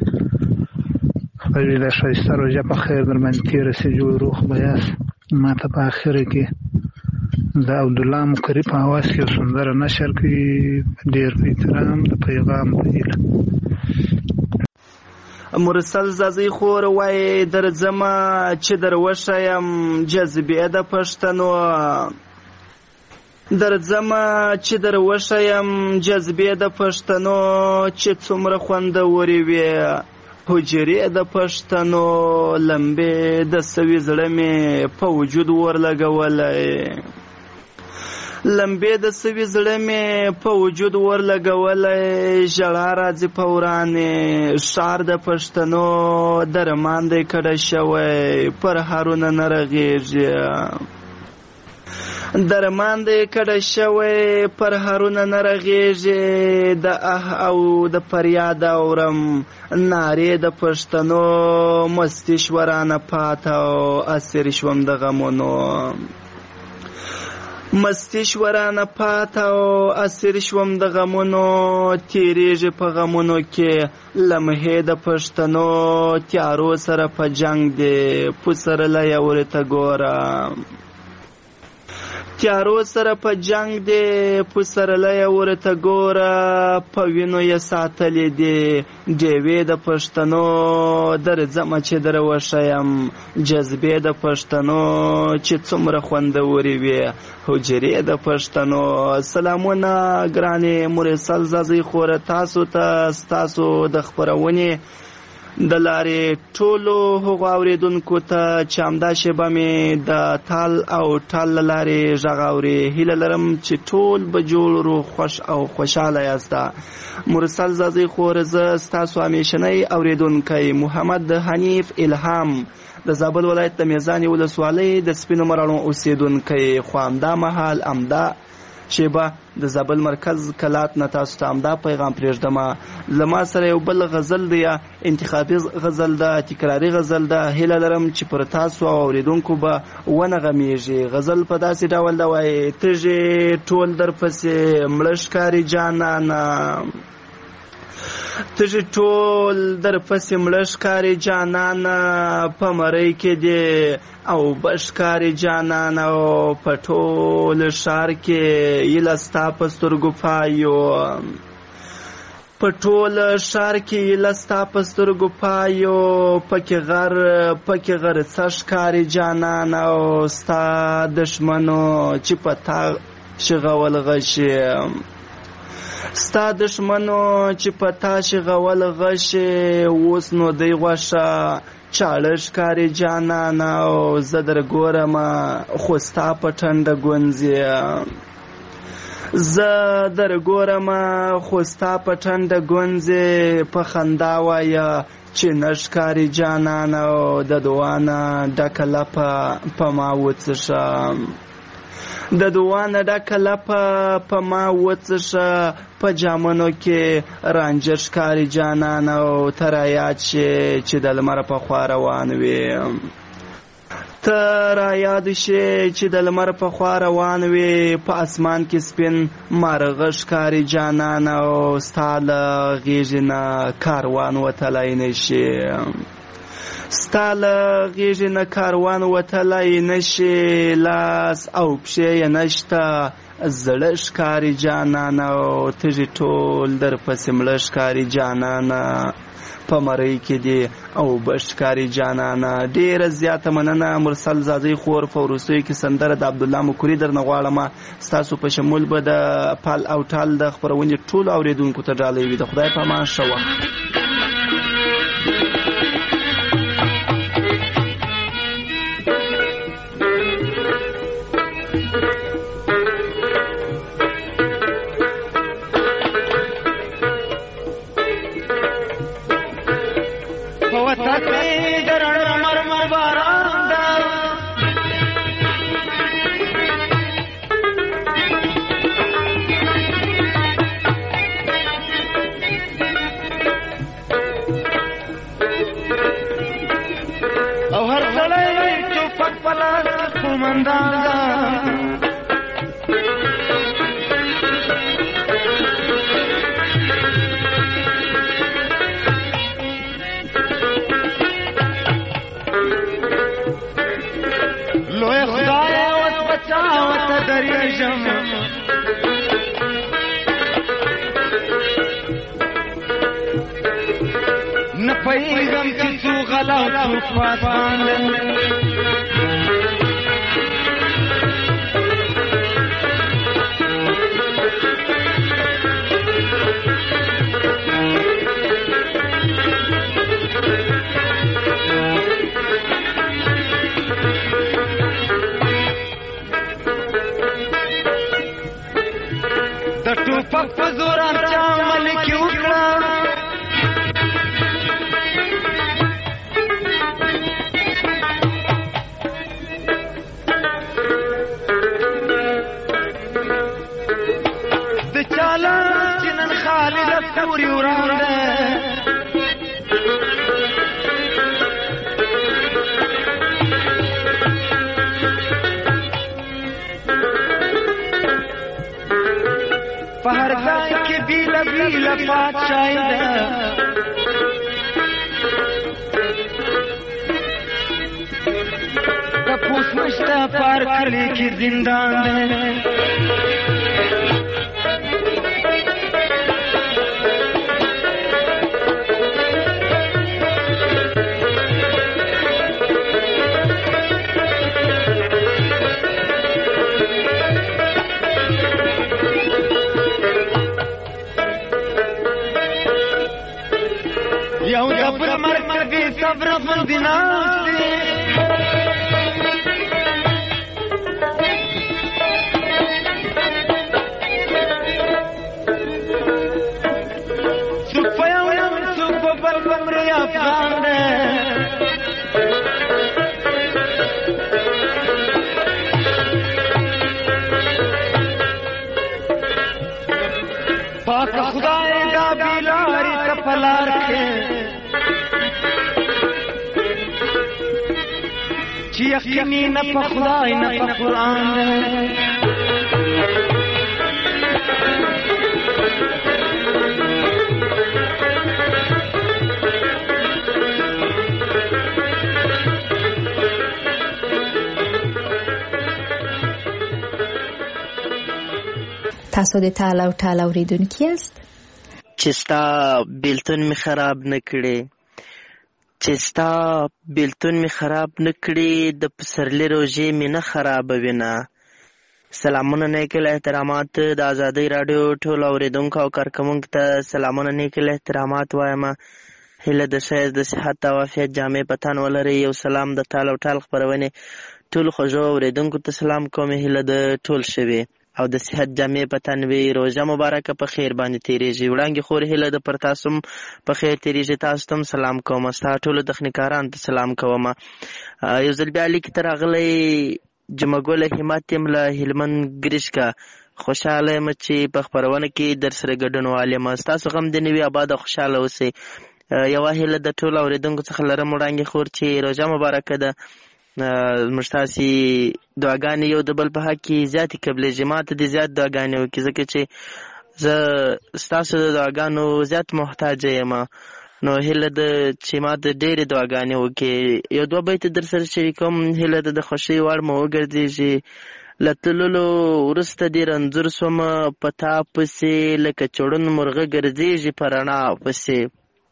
خدای دې ښایسته روژه په خیر در باندې تېره شي جوړ روغ به یاست ما ته په اخره کې د عبدالله مقری په اواز کې سندره نشر کړي ډېر په احترام د پیغام په هیله مرسل زازی خور وای درځمه چې دروښه یم جذبې د پښتنو درځمه چې دروښه یم جذبې د پښتنو چې څومره خوندورې وي حجرې د پښتنو لمبې د سوي زړه مې په وجود ورلګولی لمبې د سوي زړه مې په وجود ورلګولی ژړا راځي په ورانې ښار د پښتنو درمان دی کډه شوی پر هارونه نه رغېږي درمان دی کډه شوی پر هارونه نه رغېږي د اه او د فریاد اورم نارې د پښتنو مستي شورانه پاته او اسیر شوم د غمونو مستی شورانه پاته او اسیر شوم د غمونو تیریږي په غمونو کې لمحې د پښتنو تیارو سره په جنگ دی پسرلی ورته ګوره تیارو سره په جنگ دی پسرلی ورته ګوره په وینو یې ساتلې دي ډیوې د پښتنو درځمه چې در وښیم جذبې د پښتنو چې څومره خوندورې وي حجرې د پښتنو. سلامونه ګرانې مرسل زازۍ خوره تاسو ته ستاسو د خپرونې د لارې ټولو هغو اورېدونکو ته چې همدا شیبه مې د تال او ټال له لارې غږ اوري هیله لرم چې ټول به جوړ روغ خوښ او خوشحاله یاسته. مرسل زازۍ خور زه ستاسو همیشنی اورېدونکی محمد حنیف الهام د زابل ولایت د میزانې ولسوالۍ د سپینو مراڼو اوسېدونکی خو همدا مهال همدا شیبه د زابل مرکز کلات نه تاسو ته همدا پیغام پرېږدمه. له ما سره یو بل غزل دی یا انتخابي غزل ده تکراري غزل ده هیله لرم چې پر تاسو او اورېدونکو به ونغمیږي. غزل په داسې ډول ده وایي تږې ټول درپسې مړه ښکاري جانانه تږې ټول درپسې مړه ښکاري جانانه په مرۍ کې دی او بشکاري جانانه او په ټول ښار کې ایله ستا په سترګو پایو په ټول ښار کې ایله ستا په سترګو پایو پکې غر پکې غر څه ښکاري جانانه او ستا دښمنو چې په تا شغول غشي ستا دښمنو چې په تا شغول غشي اوس نو دی غوښه چاړه ښکاري جانانه او زه در ګورمه خو ستا په ټنډه ګونځې زه در ګورمه خو ستا په ټنډه ګونځې په خندا وایه چې نه ښکاري جانانه او د دوانه ډکه لپه په ما وڅښه د دوانه ډکه لپه په ما وڅښه په جامنو کې رانجه ښکاري جانانه او ته رایاد شې چې د لمر په خوا روان وې ته رایاد شې چې د لمر په خوا روان وې په اسمان کې سپین مارغه ښکاري جانانه او ستا له غېږې نه کاروان وتلی نه شي ستا له غېږې نه کاروان وتلی نه شي لاس او پښې یې نشته زړه ښکاري جانانه او تږي ټول درپسې مړه ښکاري جانانه په مرۍ کې دی او به ښکاري جانانه. ډېره زیاته مننه مرسل زازۍ خور. په وروستیو کې سندره د عبدالله مکوري درنه غواړمه ستاسو په شمول به د پال او ټال د خپرونې ټولو اورېدونکو ته ډالۍ وي. د خدای په امان ښه وخت. نپوهیږم چې څو غلا او څوک پاسبان د ټوپک په زور چا ملکي وکړه پوری وران ده په هر ځای کې بیله بیله پادشاهي ده د پوس مش ستا پار کلی کی زندان دے یو دبر مرکبی صبر غندی ناستی سوک پیاو یم سوک ببر بمری افغان دے پاک خدای دا بیلاری تپلار کے چی یقینی نه په خدای نه په قرآن تاسو د تال او ټال اوریدونکي یاست چې ستا بیلتون می خراب نه کړي چې ستا بیلتون می خراب نه کړي د پسرلي روژې می نه خرابوي نه. سلامونه نیکل احترامات د ازادۍ راډیو ټولو اورېدونکو او کارکوونکو ته سلامونه نیکل احترامات وایم. هیله د ښایست د صحت او عافیت جامې په تن ولرئ. یو سلام د تال او ټال خپرونې ټولو خوږو اورېدونکو ته سلام کوم. هیله د ټول شوي او د صحت جامې په تن وي. روژه مبارکه په خیر باندې تېرېږي. وړانګې خور هیله د پر تاسو هم په خیر تېرېږي. تاسو ته هم سلام کوم. ستا ټولو تخنیکارانو ته سلام کوم. یو ځل بیا لیک ته راغلی جمعګل همت یم له هلمند ګرشکه. خوشحاله یم چې په خپرونه کې در سره ګډون یم. ستاسو غم دې نه وي، اباد او خوشحاله اوسئ. یوه هیله د ټولو اورېدونکو څخه لرم وړانګې خور چې روژه مبارکه ده. موږ تاسې دعاګانې یو د بل په حق کې زیاتې قبلېږي. ما ته دې زیات دعاګانې وکړي ځکه چې زه ستاسو د دعاګانو زیات محتاج یم. نو هیله ده چې ما ته ډېرې دعاګانې وکړي. یو دوه بیته در سره شریکوم. هیله ده د خوښۍ وړ مو وګرځېږي. له تللو وروسته دې رنځور سومه په تا پسې لکه چړون مرغه ګرځېږي په رڼا پسې.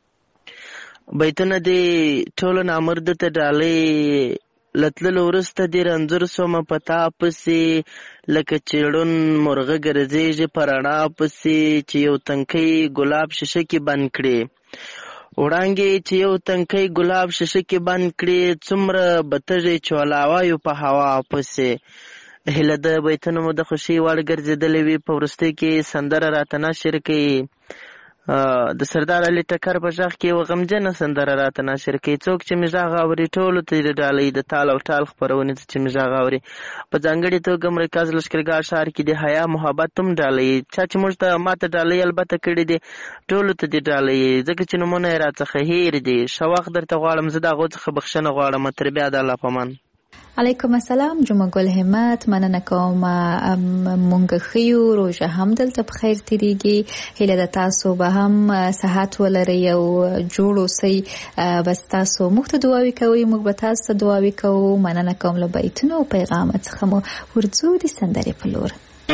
بیتونه دې ټولو نامرده ته ډالۍ. له تللو وروسته دې رنځور سومه په تا پسې لکه چړون مرغه ګرځېږي په رڼا پسې چې یو تنکی ګلاب شیشه کې بند کړي. وړانګې چې یو تنکی ګلاب شیشه کې بند کړي څومره به تږی چولاوایو په هوا پسې. هیله د بیتونو مو د خوښۍ وړ ګرځېدلې وي. په وروستۍ کې سندره راته نشر کوي. د سردار علي ټکر په غږ کې یوه غمجنه سندره راته نشر کوي. څوک چې مې غږ اوري ټولو ته یې ډالۍ د تال او ټال خپرونې ته چې مې غږ اوري. په ځانګړې توګه مرکز لښکرګاه ښار کې د حیا محبت هم ډالۍ. چا چې موږ ته ما ته ډالۍ البته کړې دي ټولو ته دې ډالۍ، ځکه چې نومونه یې راڅخه هېر دي. ښه وخت درته غواړم. زه د هغو څخه بخښنه غواړم. تر بیا د الله په امان. علیکم السلام. جمعه ګل همت مننه کوم. مونږ خیو روژه هم دلته په خیر تیریږي. هیله د تاسو به هم صحت ولرئ او جوړ اوسئ. بس تاسو موږ ته دعاوې کوئ، موږ به تاسو ته دعاوې کوو. مننه کوم له بیتونو او پیغام څخه مو ورځو د سندرې په لور.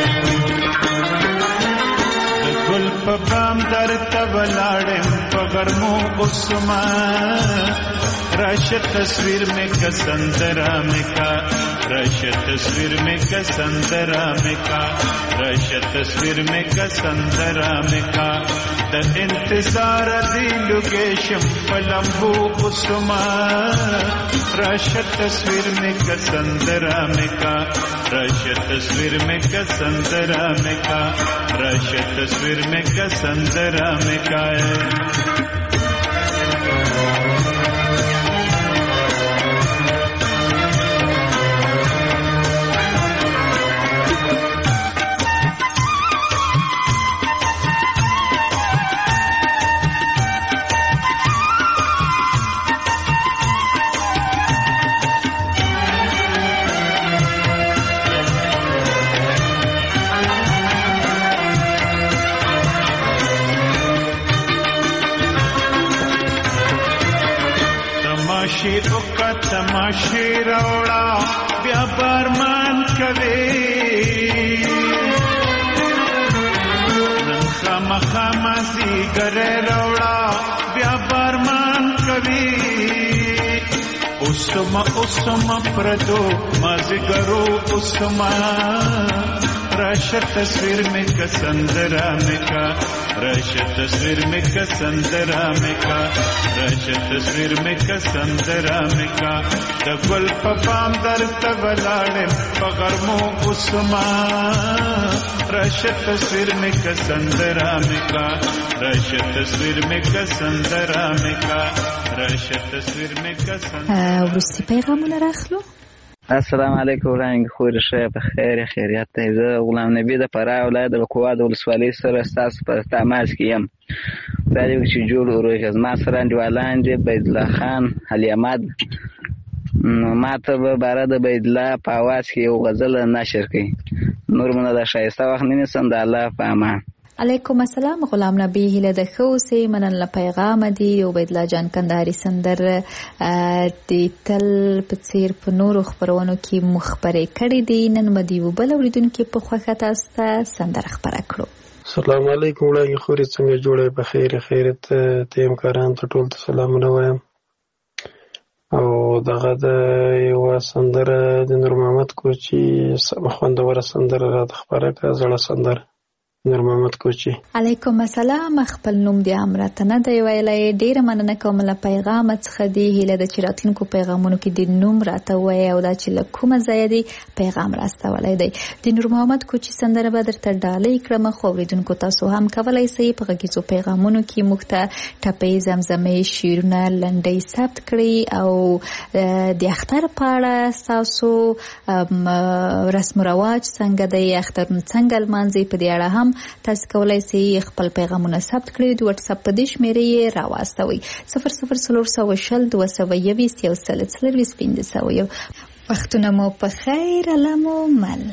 ګل په بام درته ولاړم په غرمو اوسما راشه تصویر میں کا سندرا میں کا راشه تصویر میں کا سندرا میں کا راشه تصویر میں کا سندرا میں کا د انتظار دی لوکیشن پلمبو اوسما راشه تصویر میں کا سندرا میں کا راشه تصویر میں کا سندرا میں کا راشه تصویر میں کا سندرا میں کا तमाशे रोड़ा بیا بارمان کوي نن خامخا مازیګری راوړه بیا بارمان کوي اوسما اوسما پردو مازیګرو اوسما راشه تصویر میں کا سندرا میں کا راشه تصویر میں کا سندرا میں کا راشه تصویر میں کا سندرا میں کا د ګل په پام درته ولاړم په غرمو اوسما راشه تصویر میں کا سندرا میں کا راشه تصویر میں کا سندرا میں کا راشه تصویر میں کا سندرا ورستی پیغامونه راخلو. السلام علیکم وړاندې خوري شه په خیر خیریت ته زه غلام نبی د فراه ولایت د کواد ولسوالۍ سره ستاسو په تماس کې یم. دا یو چې جوړ ورغز ما سره انډیوالان دي بيد الله خان علي احمد ما ته به بار د بيد الله په आवाज کې یو غزل نشر کړي نور مونږ د شایسته وخت نه نسم د الله په امان. علیکم السلام غلام نبی هله د خوسه منن له پیغام دی عبید الله جان کندهاری سندر د تل په څیر په نور خبرونو کې مخبره کړي دي نن مدي وبل اوریدونکو په خوخه تاسو سندر خبره کړو. السلام علیکم وړاندې خوري څنګه جوړه په خیر خیرت تیم کاران ته ټول سلامونه وایم او دغه د یو سندر د نور محمد کوچی سمخوندوره سندر را خبره کا زړه سندر نور محمد کوچی. علیکم السلام خپل نوم دی امرته نه دی ویلای ډیر مننه کوم له پیغام څخه دی هله د چراتونکو پیغامونو کې د نوم راته وای او دا چې له کومه ځای دی پیغام راستولای دی د نور محمد کوچی سندره به درته ډالۍ کړم خو اوریدونکو تاسو هم کولای شئ په غږیزو پیغامونو کې مخته ټپې زمزمې شیرونه لنډۍ ثبت کړئ او د اختر په اړه تاسو رسم رواج څنګه دی اخترون څنګه لمانځي په دې اړه هم تاسو کولای شئ خپل پیغامونه ثبت کړئ د واتس اپ په دې شمیرې راواستوي صفر صفر صفر صفر شل دوه سوه یویشت یو سل څلوېښت پنځه سوه یو. وختونه مو په خیر علمو مل.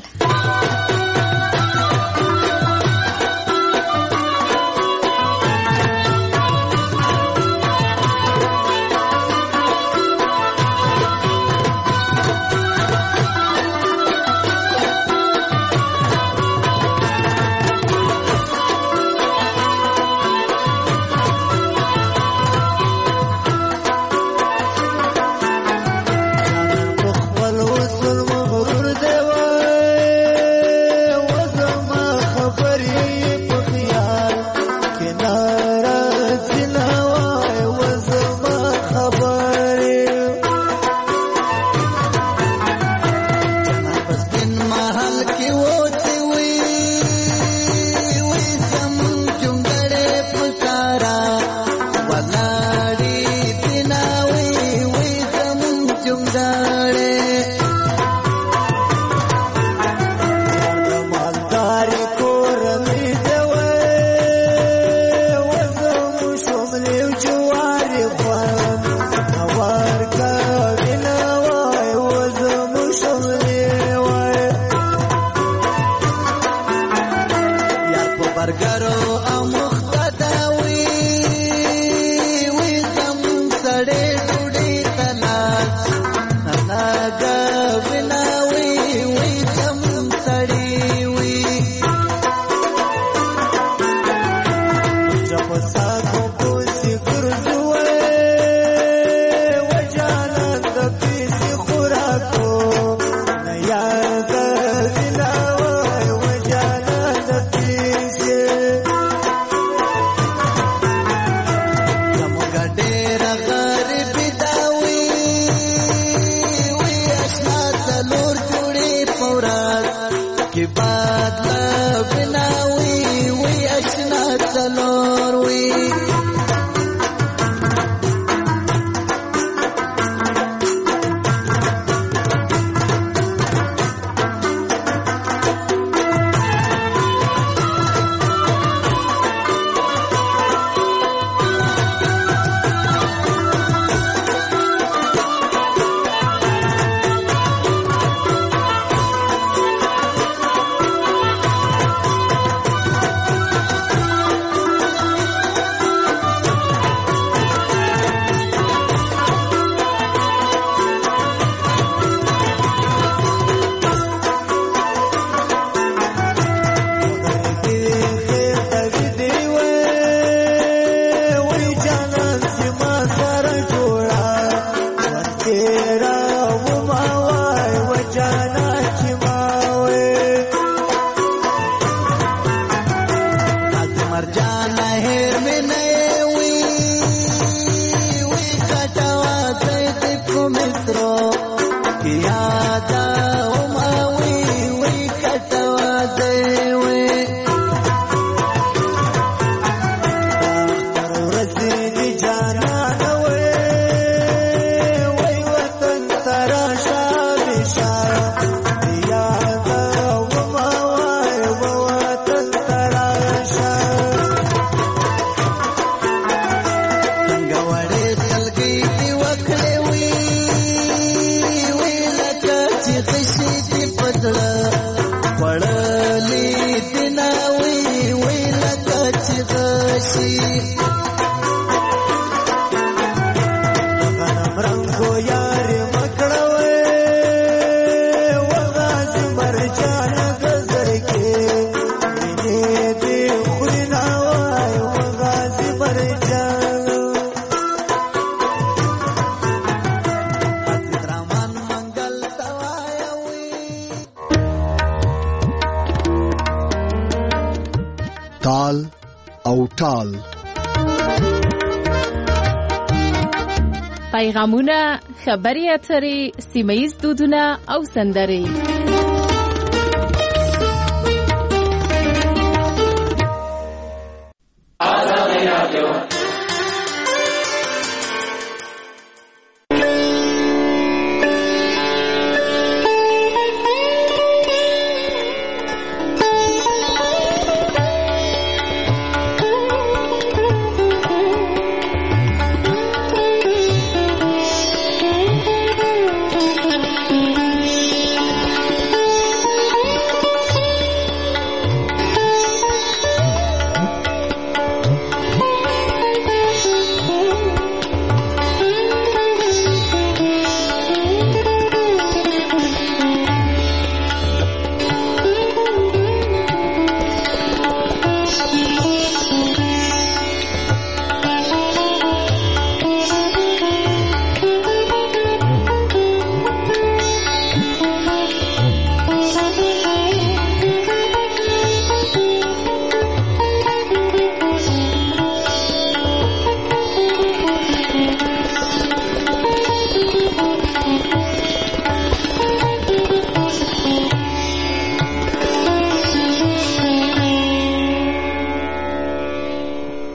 جانا هیر می نه وی وی کټوا دې په مترو یادا او ما وی وی کټوا دې وی تال او ټال پیغامونه، خبري اترې، سیمه‌ییز دودونه او سندرې. آزادي رادیو